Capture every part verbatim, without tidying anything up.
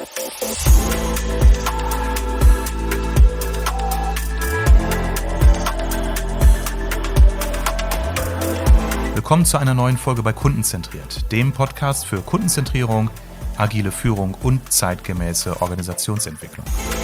Willkommen zu einer neuen Folge bei Kundenzentriert, dem Podcast für Kundenzentrierung, agile Führung und zeitgemäße Organisationsentwicklung.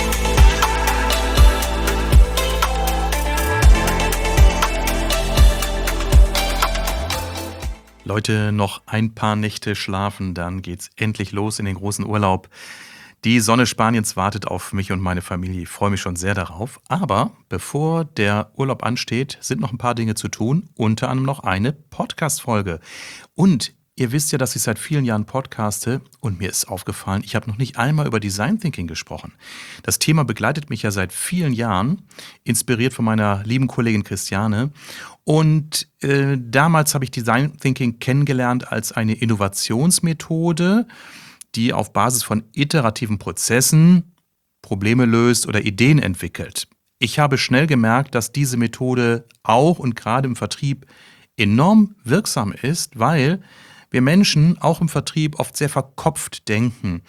Leute, noch ein paar Nächte schlafen, dann geht's endlich los in den großen Urlaub. Die Sonne Spaniens wartet auf mich und meine Familie. Ich freue mich schon sehr darauf. Aber bevor der Urlaub ansteht, sind noch ein paar Dinge zu tun. Unter anderem noch eine Podcast-Folge. Und ihr wisst ja, dass ich seit vielen Jahren podcaste. Und mir ist aufgefallen, ich habe noch nicht einmal über Design Thinking gesprochen. Das Thema begleitet mich ja seit vielen Jahren, inspiriert von meiner lieben Kollegin Christiane. Und äh, damals habe ich Design Thinking kennengelernt als eine Innovationsmethode, die auf Basis von iterativen Prozessen Probleme löst oder Ideen entwickelt. Ich habe schnell gemerkt, dass diese Methode auch und gerade im Vertrieb enorm wirksam ist, weil wir Menschen auch im Vertrieb oft sehr verkopft denken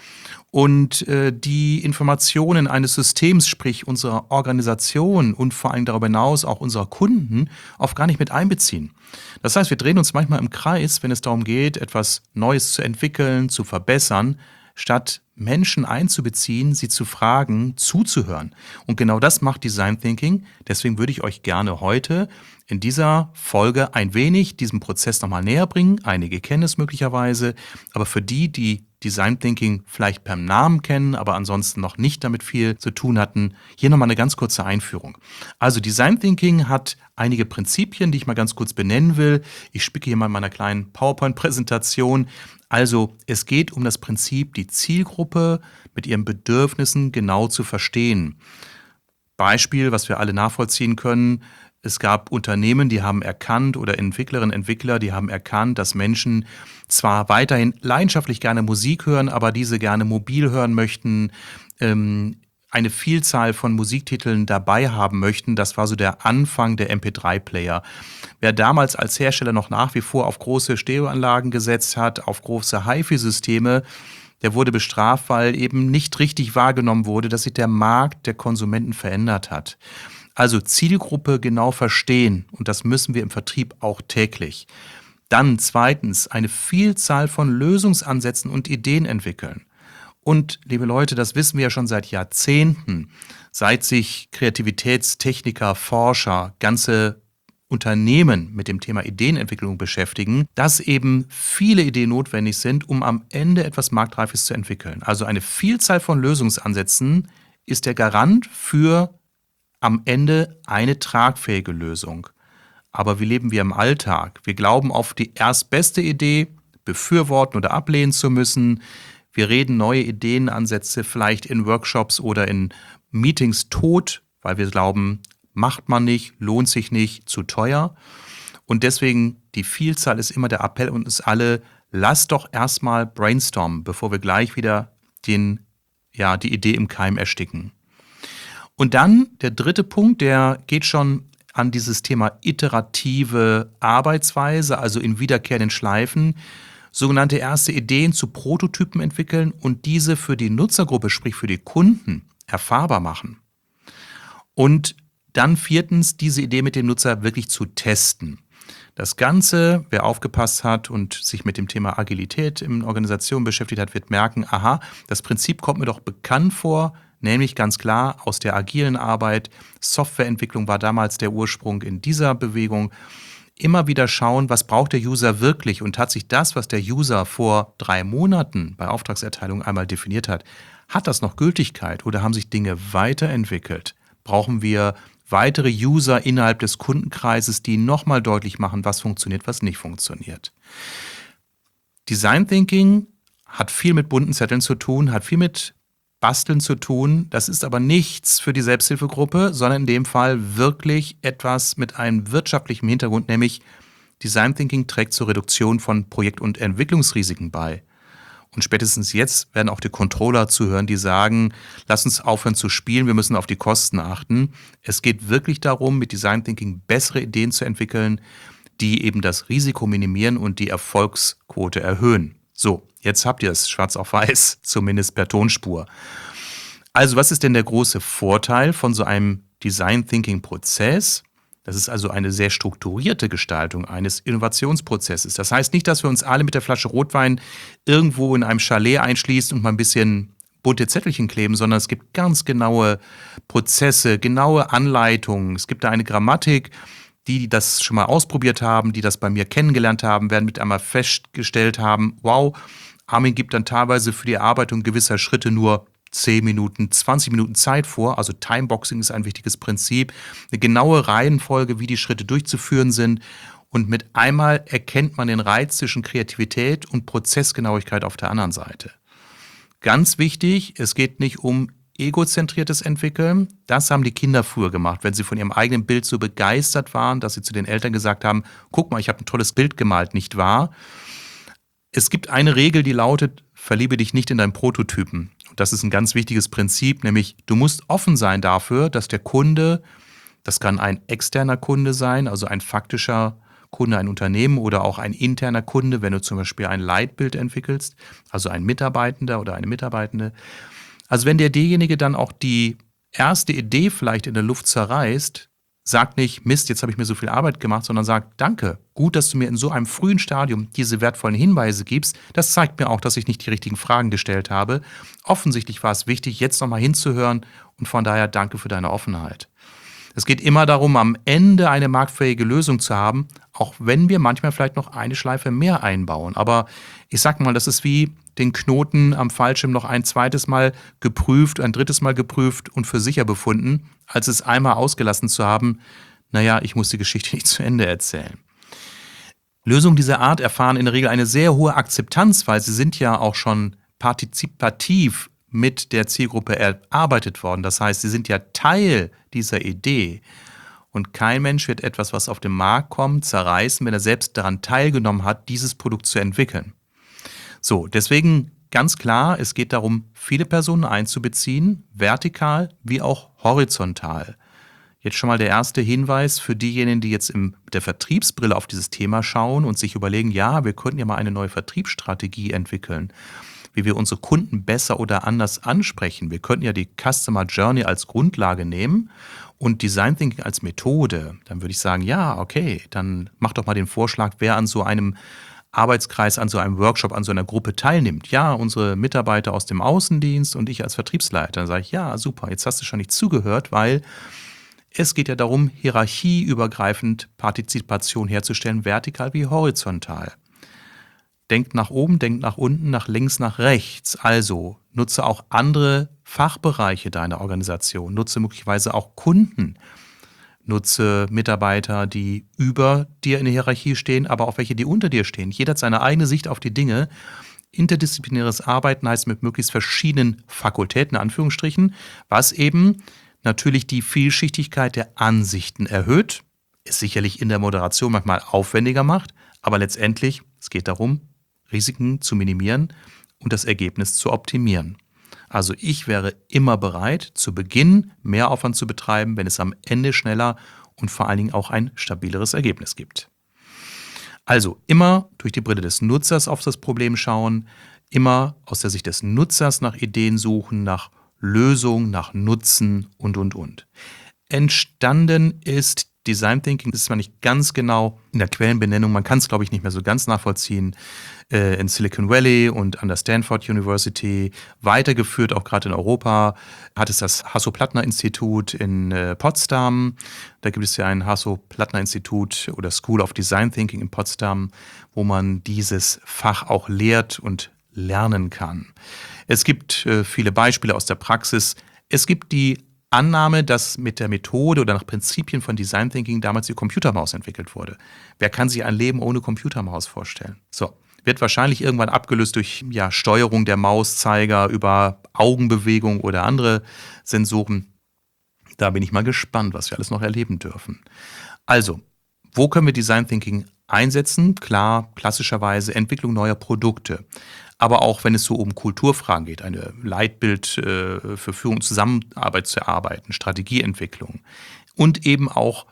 und äh, die Informationen eines Systems, sprich unserer Organisation und vor allem darüber hinaus auch unserer Kunden, oft gar nicht mit einbeziehen. Das heißt, wir drehen uns manchmal im Kreis, wenn es darum geht, etwas Neues zu entwickeln, zu verbessern, statt Menschen einzubeziehen, sie zu fragen, zuzuhören. Und genau das macht Design Thinking. Deswegen würde ich euch gerne heute in dieser Folge ein wenig diesem Prozess nochmal näher bringen. Einige kennen es möglicherweise, aber für die, die Design Thinking vielleicht per Namen kennen, aber ansonsten noch nicht damit viel zu tun hatten, hier nochmal eine ganz kurze Einführung. Also Design Thinking hat einige Prinzipien, die ich mal ganz kurz benennen will. Ich spicke hier mal in meiner kleinen PowerPoint-Präsentation. Also es geht um das Prinzip, die Zielgruppe mit ihren Bedürfnissen genau zu verstehen. Beispiel, was wir alle nachvollziehen können: Es gab Unternehmen, die haben erkannt, oder Entwicklerinnen, Entwickler, die haben erkannt, dass Menschen zwar weiterhin leidenschaftlich gerne Musik hören, aber diese gerne mobil hören möchten, ähm, eine Vielzahl von Musiktiteln dabei haben möchten. Das war so der Anfang der M P drei Player. Wer damals als Hersteller noch nach wie vor auf große Stereoanlagen gesetzt hat, auf große Hi-Fi-Systeme, der wurde bestraft, weil eben nicht richtig wahrgenommen wurde, dass sich der Markt der Konsumenten verändert hat. Also Zielgruppe genau verstehen, und das müssen wir im Vertrieb auch täglich. Dann zweitens eine Vielzahl von Lösungsansätzen und Ideen entwickeln. Und liebe Leute, das wissen wir ja schon seit Jahrzehnten, seit sich Kreativitätstechniker, Forscher, ganze Unternehmen mit dem Thema Ideenentwicklung beschäftigen, dass eben viele Ideen notwendig sind, um am Ende etwas Marktreifes zu entwickeln. Also eine Vielzahl von Lösungsansätzen ist der Garant für am Ende eine tragfähige Lösung. Aber wie leben wir im Alltag? Wir glauben auf die erstbeste Idee, befürworten oder ablehnen zu müssen. Wir reden neue Ideenansätze vielleicht in Workshops oder in Meetings tot, weil wir glauben, macht man nicht, lohnt sich nicht, zu teuer. Und deswegen, die Vielzahl ist immer der Appell an uns alle: Lasst doch erstmal brainstormen, bevor wir gleich wieder den, ja, die Idee im Keim ersticken. Und dann der dritte Punkt, der geht schon an dieses Thema iterative Arbeitsweise, also in wiederkehrenden Schleifen, sogenannte erste Ideen zu Prototypen entwickeln und diese für die Nutzergruppe, sprich für die Kunden, erfahrbar machen. Und dann viertens, diese Idee mit dem Nutzer wirklich zu testen. Das Ganze, wer aufgepasst hat und sich mit dem Thema Agilität in Organisationen beschäftigt hat, wird merken, aha, das Prinzip kommt mir doch bekannt vor, nämlich ganz klar aus der agilen Arbeit. Softwareentwicklung war damals der Ursprung in dieser Bewegung. Immer wieder schauen, was braucht der User wirklich, und hat sich das, was der User vor drei Monaten bei Auftragserteilung einmal definiert hat, hat das noch Gültigkeit oder haben sich Dinge weiterentwickelt? Brauchen wir weitere User innerhalb des Kundenkreises, die nochmal deutlich machen, was funktioniert, was nicht funktioniert? Design Thinking hat viel mit bunten Zetteln zu tun, hat viel mit Basteln zu tun. Das ist aber nichts für die Selbsthilfegruppe, sondern in dem Fall wirklich etwas mit einem wirtschaftlichen Hintergrund, nämlich Design Thinking trägt zur Reduktion von Projekt- und Entwicklungsrisiken bei. Und spätestens jetzt werden auch die Controller zuhören, die sagen, lass uns aufhören zu spielen, wir müssen auf die Kosten achten. Es geht wirklich darum, mit Design Thinking bessere Ideen zu entwickeln, die eben das Risiko minimieren und die Erfolgsquote erhöhen. So, Jetzt habt ihr es schwarz auf weiß, zumindest per Tonspur. Also was ist denn der große Vorteil von so einem Design Thinking Prozess? Das ist also eine sehr strukturierte Gestaltung eines Innovationsprozesses. Das heißt nicht, dass wir uns alle mit der Flasche Rotwein irgendwo in einem Chalet einschließen und mal ein bisschen bunte Zettelchen kleben, sondern es gibt ganz genaue Prozesse, genaue Anleitungen. Es gibt da eine Grammatik. Die, die das schon mal ausprobiert haben, die das bei mir kennengelernt haben, werden mit einmal festgestellt haben, wow, Armin gibt dann teilweise für die Erarbeitung gewisser Schritte nur zehn Minuten, zwanzig Minuten Zeit vor. Also Timeboxing ist ein wichtiges Prinzip. Eine genaue Reihenfolge, wie die Schritte durchzuführen sind. Und mit einmal erkennt man den Reiz zwischen Kreativität und Prozessgenauigkeit auf der anderen Seite. Ganz wichtig, es geht nicht um egozentriertes Entwickeln. Das haben die Kinder früher gemacht, wenn sie von ihrem eigenen Bild so begeistert waren, dass sie zu den Eltern gesagt haben, guck mal, ich habe ein tolles Bild gemalt, nicht wahr? Es gibt eine Regel, die lautet, verliebe dich nicht in deinen Prototypen. Und das ist ein ganz wichtiges Prinzip, nämlich du musst offen sein dafür, dass der Kunde, das kann ein externer Kunde sein, also ein faktischer Kunde, ein Unternehmen oder auch ein interner Kunde, wenn du zum Beispiel ein Leitbild entwickelst, also ein Mitarbeitender oder eine Mitarbeitende. Also wenn der derjenige dann auch die erste Idee vielleicht in der Luft zerreißt, sagt nicht, Mist, jetzt habe ich mir so viel Arbeit gemacht, sondern sagt, danke, gut, dass du mir in so einem frühen Stadium diese wertvollen Hinweise gibst. Das zeigt mir auch, dass ich nicht die richtigen Fragen gestellt habe. Offensichtlich war es wichtig, jetzt nochmal hinzuhören und von daher danke für deine Offenheit. Es geht immer darum, am Ende eine marktfähige Lösung zu haben, auch wenn wir manchmal vielleicht noch eine Schleife mehr einbauen. Aber ich sag mal, das ist wie den Knoten am Fallschirm noch ein zweites Mal geprüft, ein drittes Mal geprüft und für sicher befunden, als es einmal ausgelassen zu haben, naja, ich muss die Geschichte nicht zu Ende erzählen. Lösungen dieser Art erfahren in der Regel eine sehr hohe Akzeptanz, weil sie sind ja auch schon partizipativ mit der Zielgruppe erarbeitet worden. Das heißt, sie sind ja Teil dieser Idee. Und kein Mensch wird etwas, was auf den Markt kommt, zerreißen, wenn er selbst daran teilgenommen hat, dieses Produkt zu entwickeln. So, deswegen ganz klar, es geht darum, viele Personen einzubeziehen, vertikal wie auch horizontal. Jetzt schon mal der erste Hinweis für diejenigen, die jetzt im, mit der Vertriebsbrille auf dieses Thema schauen und sich überlegen, ja, wir könnten ja mal eine neue Vertriebsstrategie entwickeln, wie wir unsere Kunden besser oder anders ansprechen. Wir könnten ja die Customer Journey als Grundlage nehmen und Design Thinking als Methode. Dann würde ich sagen, ja, okay, dann mach doch mal den Vorschlag, wer an so einem Arbeitskreis, an so einem Workshop, an so einer Gruppe teilnimmt. Ja, unsere Mitarbeiter aus dem Außendienst und ich als Vertriebsleiter. Dann sage ich, ja, super, jetzt hast du schon nicht zugehört, weil es geht ja darum, hierarchieübergreifend Partizipation herzustellen, vertikal wie horizontal. Denkt nach oben, denkt nach unten, nach links, nach rechts. Also nutze auch andere Fachbereiche deiner Organisation, nutze möglicherweise auch Kunden, nutze Mitarbeiter, die über dir in der Hierarchie stehen, aber auch welche, die unter dir stehen. Jeder hat seine eigene Sicht auf die Dinge. Interdisziplinäres Arbeiten heißt mit möglichst verschiedenen Fakultäten, in Anführungsstrichen, was eben natürlich die Vielschichtigkeit der Ansichten erhöht, es sicherlich in der Moderation manchmal aufwendiger macht, aber letztendlich, es geht darum, Risiken zu minimieren und das Ergebnis zu optimieren. Also ich wäre immer bereit, zu Beginn mehr Aufwand zu betreiben, wenn es am Ende schneller und vor allen Dingen auch ein stabileres Ergebnis gibt. Also immer durch die Brille des Nutzers auf das Problem schauen, immer aus der Sicht des Nutzers nach Ideen suchen, nach Lösungen, nach Nutzen und, und, und. Entstanden ist Design Thinking, das ist zwar nicht ganz genau in der Quellenbenennung, man kann es, glaube ich, nicht mehr so ganz nachvollziehen, äh, in Silicon Valley und an der Stanford University, weitergeführt, auch gerade in Europa, hat es das Hasso-Plattner-Institut in äh, Potsdam. Da gibt es ja ein Hasso-Plattner-Institut oder School of Design Thinking in Potsdam, wo man dieses Fach auch lehrt und lernen kann. Es gibt äh, viele Beispiele aus der Praxis. Es gibt die Annahme, dass mit der Methode oder nach Prinzipien von Design Thinking damals die Computermaus entwickelt wurde. Wer kann sich ein Leben ohne Computermaus vorstellen? So, wird wahrscheinlich irgendwann abgelöst durch ja, Steuerung der Mauszeiger über Augenbewegung oder andere Sensoren. Da bin ich mal gespannt, was wir alles noch erleben dürfen. Also, wo können wir Design Thinking einsetzen? Klar, klassischerweise Entwicklung neuer Produkte. Aber auch wenn es so um Kulturfragen geht, ein Leitbild äh, für Führung und Zusammenarbeit zu erarbeiten, Strategieentwicklung und eben auch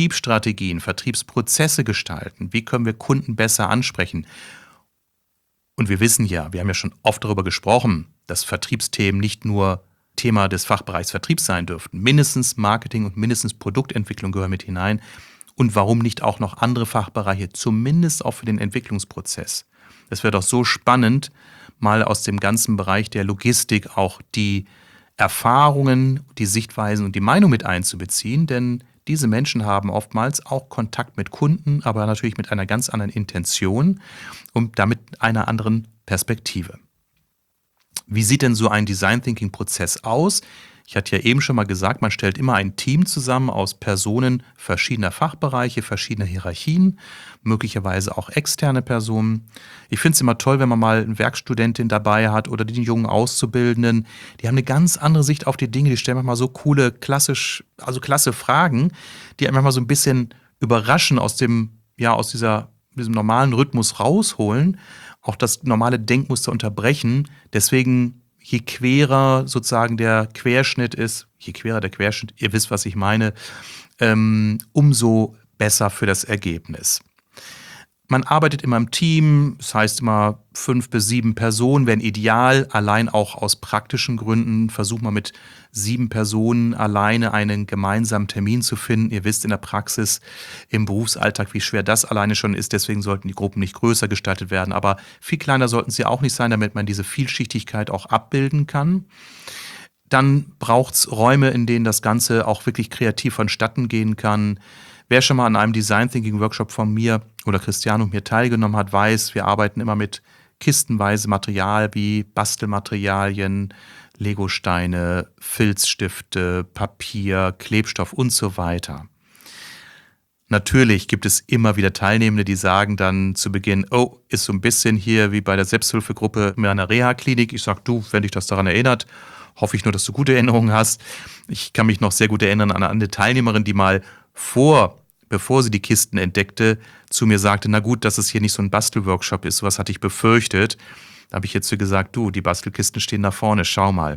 Vertriebsstrategien, Vertriebsprozesse gestalten. Wie können wir Kunden besser ansprechen? Und wir wissen ja, wir haben ja schon oft darüber gesprochen, dass Vertriebsthemen nicht nur Thema des Fachbereichs Vertrieb sein dürften. Mindestens Marketing und mindestens Produktentwicklung gehören mit hinein. Und warum nicht auch noch andere Fachbereiche, zumindest auch für den Entwicklungsprozess. Es wäre doch so spannend, mal aus dem ganzen Bereich der Logistik auch die Erfahrungen, die Sichtweisen und die Meinung mit einzubeziehen, denn diese Menschen haben oftmals auch Kontakt mit Kunden, aber natürlich mit einer ganz anderen Intention und damit einer anderen Perspektive. Wie sieht denn so ein Design Thinking Prozess aus? Ich hatte ja eben schon mal gesagt, man stellt immer ein Team zusammen aus Personen verschiedener Fachbereiche, verschiedener Hierarchien, möglicherweise auch externe Personen. Ich finde es immer toll, wenn man mal eine Werkstudentin dabei hat oder die jungen Auszubildenden. Die haben eine ganz andere Sicht auf die Dinge. Die stellen manchmal so coole, klassisch, also klasse Fragen, die einem manchmal so ein bisschen überraschen, aus dem, ja, aus dieser, diesem normalen Rhythmus rausholen, auch das normale Denkmuster unterbrechen. Deswegen, je querer sozusagen der Querschnitt ist, je querer der Querschnitt, ihr wisst, was ich meine, ähm, umso besser für das Ergebnis. Man arbeitet immer im Team, das heißt immer fünf bis sieben Personen wären ideal, allein auch aus praktischen Gründen. Versucht man mit sieben Personen alleine einen gemeinsamen Termin zu finden. Ihr wisst in der Praxis, im Berufsalltag, wie schwer das alleine schon ist. Deswegen sollten die Gruppen nicht größer gestaltet werden. Aber viel kleiner sollten sie auch nicht sein, damit man diese Vielschichtigkeit auch abbilden kann. Dann braucht es Räume, in denen das Ganze auch wirklich kreativ vonstatten gehen kann. Wer schon mal an einem Design Thinking Workshop von mir oder Christiane und mir teilgenommen hat, weiß, wir arbeiten immer mit kistenweise Material wie Bastelmaterialien, Legosteine, Filzstifte, Papier, Klebstoff und so weiter. Natürlich gibt es immer wieder Teilnehmende, die sagen dann zu Beginn, oh, ist so ein bisschen hier wie bei der Selbsthilfegruppe in einer Reha-Klinik. Ich sag, du, wenn dich das daran erinnert, hoffe ich nur, dass du gute Erinnerungen hast. Ich kann mich noch sehr gut erinnern an eine Teilnehmerin, die mal vor, bevor sie die Kisten entdeckte, zu mir sagte, na gut, dass es hier nicht so ein Bastelworkshop ist, sowas hatte ich befürchtet. Da habe ich jetzt so gesagt, du, die Bastelkisten stehen da vorne, schau mal.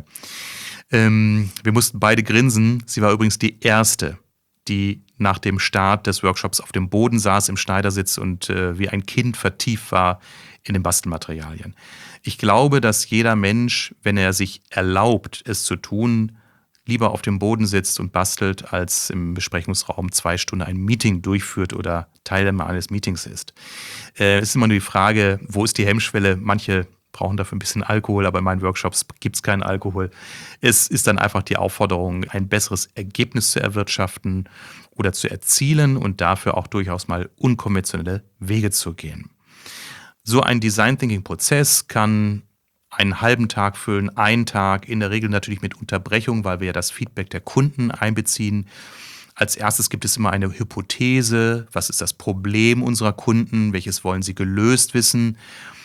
Ähm, wir mussten beide grinsen. Sie war übrigens die Erste, die nach dem Start des Workshops auf dem Boden saß im Schneidersitz und äh, wie ein Kind vertieft war in den Bastelmaterialien. Ich glaube, dass jeder Mensch, wenn er sich erlaubt, es zu tun, lieber auf dem Boden sitzt und bastelt, als im Besprechungsraum zwei Stunden ein Meeting durchführt oder Teilnehmer eines Meetings ist. Äh, es ist immer nur die Frage, wo ist die Hemmschwelle? Manche brauchen dafür ein bisschen Alkohol, aber in meinen Workshops gibt es keinen Alkohol. Es ist dann einfach die Aufforderung, ein besseres Ergebnis zu erwirtschaften oder zu erzielen und dafür auch durchaus mal unkonventionelle Wege zu gehen. So ein Design Thinking Prozess kann einen halben Tag füllen, einen Tag, in der Regel natürlich mit Unterbrechung, weil wir ja das Feedback der Kunden einbeziehen. Als erstes gibt es immer eine Hypothese. Was ist das Problem unserer Kunden? Welches wollen sie gelöst wissen?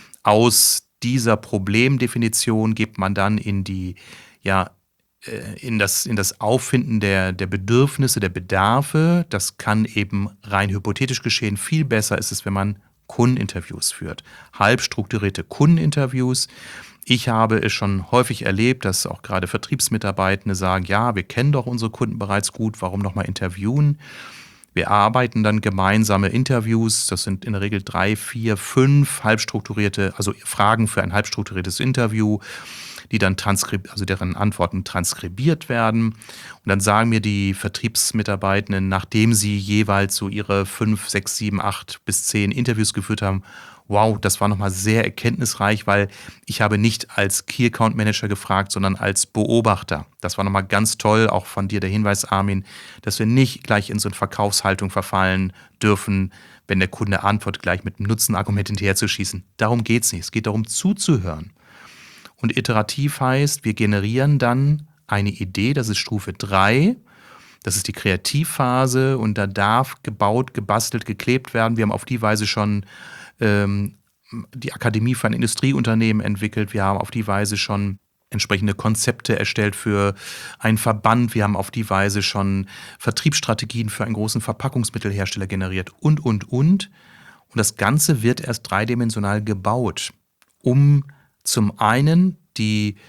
Aus dieser Problemdefinition geht man dann in die, ja, in das, in das Auffinden der, der Bedürfnisse, der Bedarfe. Das kann eben rein hypothetisch geschehen. Viel besser ist es, wenn man Kundeninterviews führt. Halb strukturierte Kundeninterviews. Ich habe es schon häufig erlebt, dass auch gerade Vertriebsmitarbeitende sagen, ja, wir kennen doch unsere Kunden bereits gut, warum nochmal interviewen? Wir arbeiten dann gemeinsame Interviews, das sind in der Regel drei, vier, fünf halbstrukturierte, also Fragen für ein halbstrukturiertes Interview, die dann transkrib, also deren Antworten transkribiert werden. Und dann sagen mir die Vertriebsmitarbeitenden, nachdem sie jeweils so ihre fünf, sechs, sieben, acht bis zehn Interviews geführt haben, wow, das war nochmal sehr erkenntnisreich, weil ich habe nicht als Key Account Manager gefragt, sondern als Beobachter. Das war nochmal ganz toll, auch von dir der Hinweis, Armin, dass wir nicht gleich in so eine Verkaufshaltung verfallen dürfen, wenn der Kunde antwortet, gleich mit einem Nutzenargument hinterherzuschießen. Darum geht es nicht. Es geht darum, zuzuhören. Und iterativ heißt, wir generieren dann eine Idee, das ist Stufe drei. Das ist die Kreativphase und da darf gebaut, gebastelt, geklebt werden. Wir haben auf die Weise schon ähm, die Akademie für ein Industrieunternehmen entwickelt. Wir haben auf die Weise schon entsprechende Konzepte erstellt für einen Verband. Wir haben auf die Weise schon Vertriebsstrategien für einen großen Verpackungsmittelhersteller generiert und, und, und. Und das Ganze wird erst dreidimensional gebaut, um zum einen die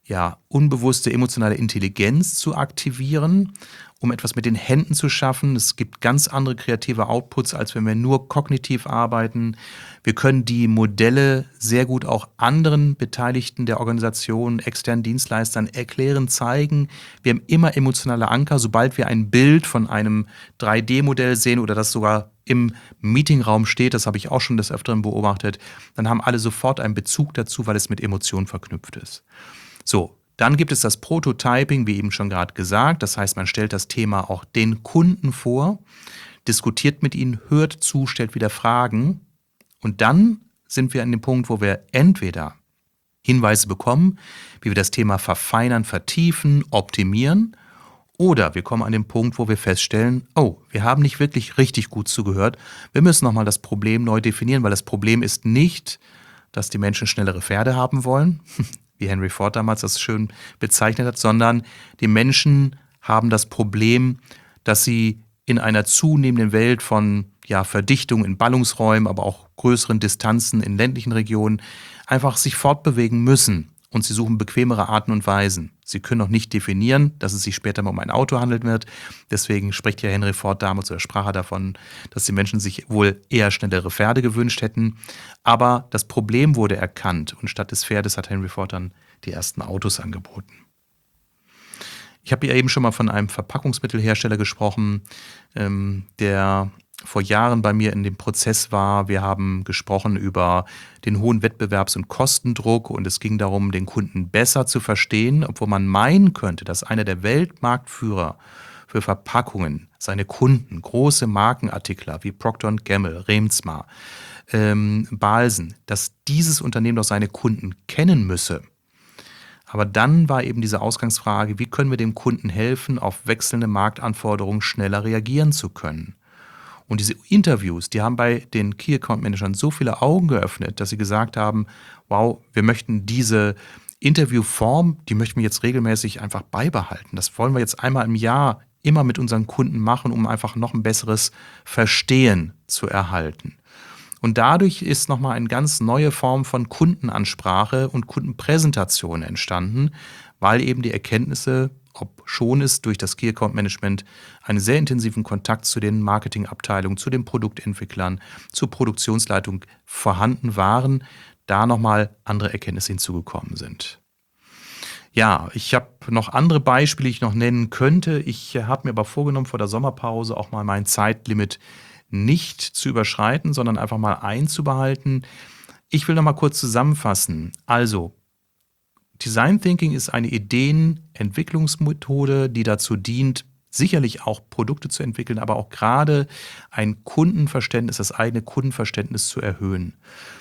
ja, unbewusste emotionale Intelligenz zu aktivieren, um etwas mit den Händen zu schaffen. Es gibt ganz andere kreative Outputs, als wenn wir nur kognitiv arbeiten. Wir können die Modelle sehr gut auch anderen Beteiligten der Organisation, externen Dienstleistern erklären, zeigen. Wir haben immer emotionale Anker. Sobald wir ein Bild von einem drei D-Modell sehen oder das sogar im Meetingraum steht, das habe ich auch schon des Öfteren beobachtet, dann haben alle sofort einen Bezug dazu, weil es mit Emotionen verknüpft ist. So, dann gibt es das Prototyping, wie eben schon gerade gesagt. Das heißt, man stellt das Thema auch den Kunden vor, diskutiert mit ihnen, hört zu, stellt wieder Fragen. Und dann sind wir an dem Punkt, wo wir entweder Hinweise bekommen, wie wir das Thema verfeinern, vertiefen, optimieren, oder wir kommen an den Punkt, wo wir feststellen, oh, wir haben nicht wirklich richtig gut zugehört. Wir müssen nochmal das Problem neu definieren, weil das Problem ist nicht, dass die Menschen schnellere Pferde haben wollen, wie Henry Ford damals das schön bezeichnet hat, sondern die Menschen haben das Problem, dass sie in einer zunehmenden Welt von ja, Verdichtung in Ballungsräumen, aber auch größeren Distanzen in ländlichen Regionen einfach sich fortbewegen müssen. Und sie suchen bequemere Arten und Weisen. Sie können noch nicht definieren, dass es sich später mal um ein Auto handeln wird. Deswegen spricht ja Henry Ford damals oder sprach er davon, dass die Menschen sich wohl eher schnellere Pferde gewünscht hätten. Aber das Problem wurde erkannt und statt des Pferdes hat Henry Ford dann die ersten Autos angeboten. Ich habe ja eben schon mal von einem Verpackungsmittelhersteller gesprochen, ähm, der vor Jahren bei mir in dem Prozess war. Wir haben gesprochen über den hohen Wettbewerbs- und Kostendruck und es ging darum, den Kunden besser zu verstehen, obwohl man meinen könnte, dass einer der Weltmarktführer für Verpackungen seine Kunden, große Markenartikler wie Procter und Gamble, Remsmar, ähm, Balsen, dass dieses Unternehmen doch seine Kunden kennen müsse. Aber dann war eben diese Ausgangsfrage, wie können wir dem Kunden helfen, auf wechselnde Marktanforderungen schneller reagieren zu können? Und diese Interviews, die haben bei den Key Account Managern so viele Augen geöffnet, dass sie gesagt haben, wow, wir möchten diese Interviewform, die möchten wir jetzt regelmäßig einfach beibehalten. Das wollen wir jetzt einmal im Jahr immer mit unseren Kunden machen, um einfach noch ein besseres Verstehen zu erhalten. Und dadurch ist nochmal eine ganz neue Form von Kundenansprache und Kundenpräsentation entstanden, weil eben die Erkenntnisse, ob schon es durch das Key Account Management einen sehr intensiven Kontakt zu den Marketingabteilungen, zu den Produktentwicklern, zur Produktionsleitung vorhanden waren, da nochmal andere Erkenntnisse hinzugekommen sind. Ja, ich habe noch andere Beispiele, die ich noch nennen könnte. Ich habe mir aber vorgenommen, vor der Sommerpause auch mal mein Zeitlimit nicht zu überschreiten, sondern einfach mal einzubehalten. Ich will noch mal kurz zusammenfassen. Also, Design Thinking ist eine Ideenentwicklungsmethode, die dazu dient, sicherlich auch Produkte zu entwickeln, aber auch gerade ein Kundenverständnis, das eigene Kundenverständnis zu erhöhen.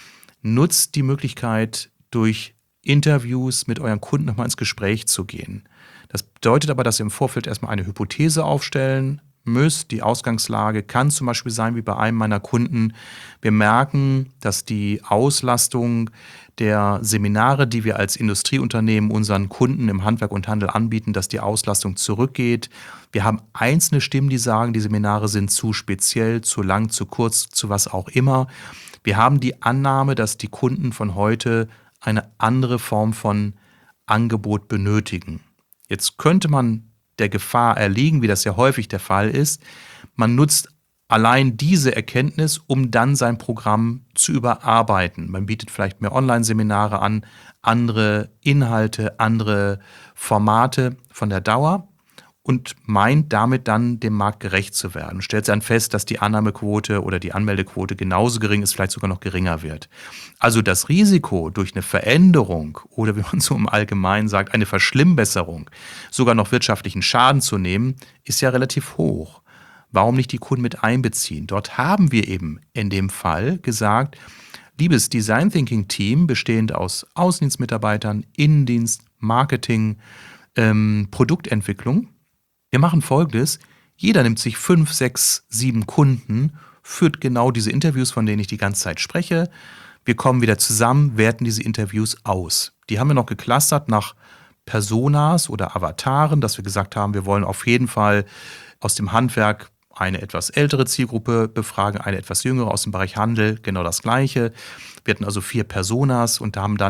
Nutzt die Möglichkeit, durch Interviews mit euren Kunden nochmal ins Gespräch zu gehen. Das bedeutet aber, dass ihr im Vorfeld erstmal eine Hypothese aufstellen müsst. Die Ausgangslage kann zum Beispiel sein, wie bei einem meiner Kunden. Wir merken, dass die Auslastung der Seminare, die wir als Industrieunternehmen unseren Kunden im Handwerk und Handel anbieten, dass die Auslastung zurückgeht. Wir haben einzelne Stimmen, die sagen, die Seminare sind zu speziell, zu lang, zu kurz, zu was auch immer. Wir haben die Annahme, dass die Kunden von heute eine andere Form von Angebot benötigen. Jetzt könnte man der Gefahr erliegen, wie das ja häufig der Fall ist. Man nutzt allein diese Erkenntnis, um dann sein Programm zu überarbeiten. Man bietet vielleicht mehr Online-Seminare an, andere Inhalte, andere Formate von der Dauer und meint damit dann dem Markt gerecht zu werden. Stellt dann fest, dass die Annahmequote oder die Anmeldequote genauso gering ist, vielleicht sogar noch geringer wird. Also das Risiko durch eine Veränderung oder wie man so im Allgemeinen sagt, eine Verschlimmbesserung, sogar noch wirtschaftlichen Schaden zu nehmen, ist ja relativ hoch. Warum nicht die Kunden mit einbeziehen? Dort haben wir eben in dem Fall gesagt, liebes Design Thinking Team, bestehend aus Außendienstmitarbeitern, Innendienst, Marketing, ähm, Produktentwicklung, wir machen Folgendes, jeder nimmt sich fünf, sechs, sieben Kunden, führt genau diese Interviews, von denen ich die ganze Zeit spreche. Wir kommen wieder zusammen, werten diese Interviews aus. Die haben wir noch geclustert nach Personas oder Avataren, dass wir gesagt haben, wir wollen auf jeden Fall aus dem Handwerk eine etwas ältere Zielgruppe befragen, eine etwas jüngere aus dem Bereich Handel, genau das Gleiche. Wir hatten also vier Personas und haben dann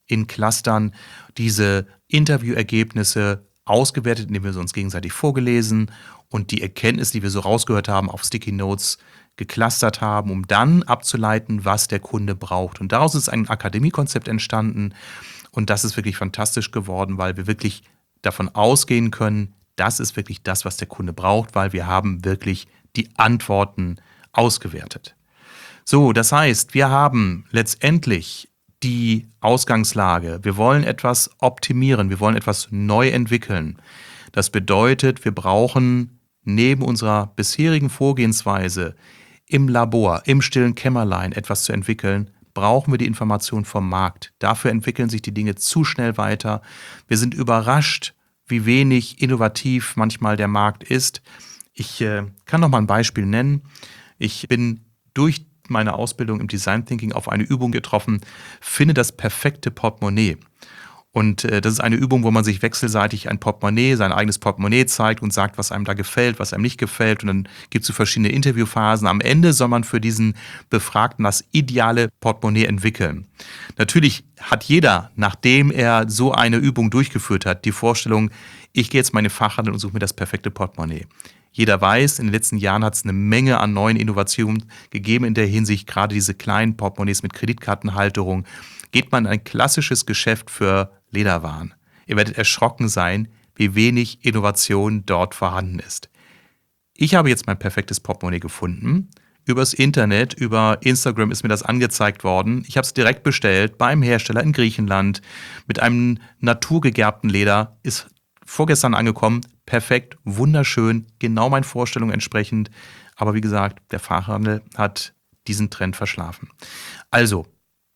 in Clustern diese Interviewergebnisse ausgewertet, indem wir sie uns gegenseitig vorgelesen und die Erkenntnisse, die wir so rausgehört haben, auf Sticky Notes geclustert haben, um dann abzuleiten, was der Kunde braucht. Und daraus ist ein Akademiekonzept entstanden und das ist wirklich fantastisch geworden, weil wir wirklich davon ausgehen können, das ist wirklich das, was der Kunde braucht, weil wir haben wirklich die Antworten ausgewertet. So, das heißt, wir haben letztendlich die Ausgangslage. Wir wollen etwas optimieren, wir wollen etwas neu entwickeln. Das bedeutet, wir brauchen neben unserer bisherigen Vorgehensweise im Labor, im stillen Kämmerlein etwas zu entwickeln, brauchen wir die Information vom Markt. Dafür entwickeln sich die Dinge zu schnell weiter. Wir sind überrascht, wie wenig innovativ manchmal der Markt ist. Ich äh, kann noch mal ein Beispiel nennen. Ich bin durch meine Ausbildung im Design Thinking auf eine Übung getroffen, finde das perfekte Portemonnaie. Und äh, das ist eine Übung, wo man sich wechselseitig ein Portemonnaie, sein eigenes Portemonnaie zeigt und sagt, was einem da gefällt, was einem nicht gefällt. Und dann gibt es so verschiedene Interviewphasen. Am Ende soll man für diesen Befragten das ideale Portemonnaie entwickeln. Natürlich hat jeder, nachdem er so eine Übung durchgeführt hat, die Vorstellung, ich gehe jetzt meine Fachhandel und suche mir das perfekte Portemonnaie. Jeder weiß, in den letzten Jahren hat es eine Menge an neuen Innovationen gegeben in der Hinsicht, gerade diese kleinen Portemonnaies mit Kreditkartenhalterung. Geht man in ein klassisches Geschäft für Lederwaren. Ihr werdet erschrocken sein, wie wenig Innovation dort vorhanden ist. Ich habe jetzt mein perfektes Portemonnaie gefunden. Übers Internet, über Instagram ist mir das angezeigt worden. Ich habe es direkt bestellt beim Hersteller in Griechenland mit einem naturgegerbten Leder. Ist vorgestern angekommen. Perfekt, wunderschön, genau meinen Vorstellungen entsprechend. Aber wie gesagt, der Fachhandel hat diesen Trend verschlafen. Also,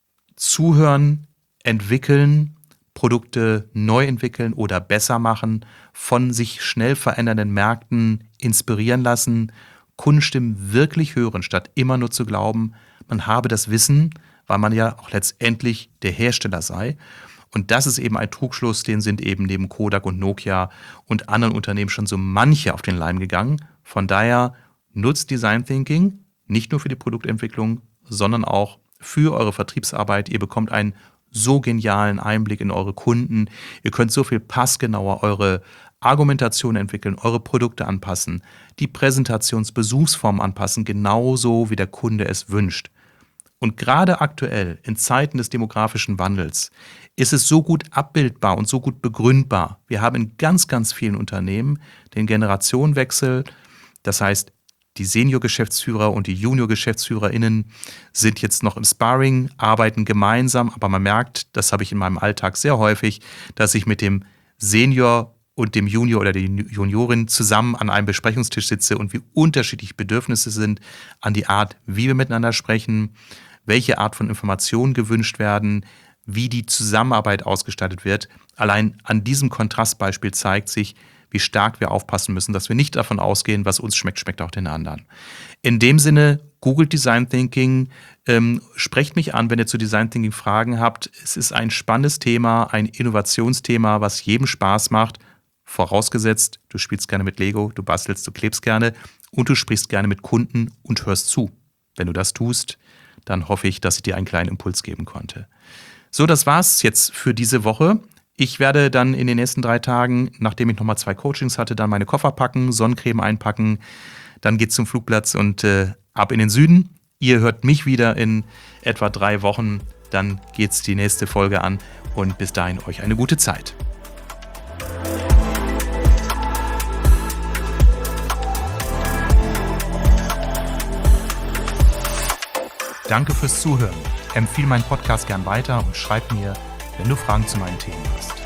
zuhören, entwickeln, Produkte neu entwickeln oder besser machen, von sich schnell verändernden Märkten inspirieren lassen, Kundenstimmen wirklich hören, statt immer nur zu glauben, man habe das Wissen, weil man ja auch letztendlich der Hersteller sei. Und das ist eben ein Trugschluss, den sind eben neben Kodak und Nokia und anderen Unternehmen schon so manche auf den Leim gegangen. Von daher nutzt Design Thinking nicht nur für die Produktentwicklung, sondern auch für eure Vertriebsarbeit. Ihr bekommt einen so genialen Einblick in eure Kunden. Ihr könnt so viel passgenauer eure Argumentation entwickeln, eure Produkte anpassen, die Präsentationsbesuchsform anpassen, genauso wie der Kunde es wünscht. Und gerade aktuell, in Zeiten des demografischen Wandels, ist es so gut abbildbar und so gut begründbar. Wir haben in ganz, ganz vielen Unternehmen den Generationenwechsel. Das heißt, die Senior-Geschäftsführer und die Junior-GeschäftsführerInnen sind jetzt noch im Sparring, arbeiten gemeinsam, aber man merkt, das habe ich in meinem Alltag sehr häufig, dass ich mit dem Senior und dem Junior oder der Juniorin zusammen an einem Besprechungstisch sitze und wie unterschiedlich Bedürfnisse sind an die Art, wie wir miteinander sprechen, welche Art von Informationen gewünscht werden, wie die Zusammenarbeit ausgestaltet wird. Allein an diesem Kontrastbeispiel zeigt sich, wie stark wir aufpassen müssen, dass wir nicht davon ausgehen, was uns schmeckt, schmeckt auch den anderen. In dem Sinne, googelt Design Thinking, ähm, sprecht mich an, wenn ihr zu Design Thinking Fragen habt. Es ist ein spannendes Thema, ein Innovationsthema, was jedem Spaß macht. Vorausgesetzt, du spielst gerne mit Lego, du bastelst, du klebst gerne und du sprichst gerne mit Kunden und hörst zu. Wenn du das tust, dann hoffe ich, dass ich dir einen kleinen Impuls geben konnte. So, das war's jetzt für diese Woche. Ich werde dann in den nächsten drei Tagen, nachdem ich nochmal zwei Coachings hatte, dann meine Koffer packen, Sonnencreme einpacken, dann geht's zum Flugplatz und äh, ab in den Süden. Ihr hört mich wieder in etwa drei Wochen, dann geht's die nächste Folge an und bis dahin euch eine gute Zeit. Danke fürs Zuhören. Empfehle meinen Podcast gern weiter und schreib mir, wenn du Fragen zu meinen Themen hast.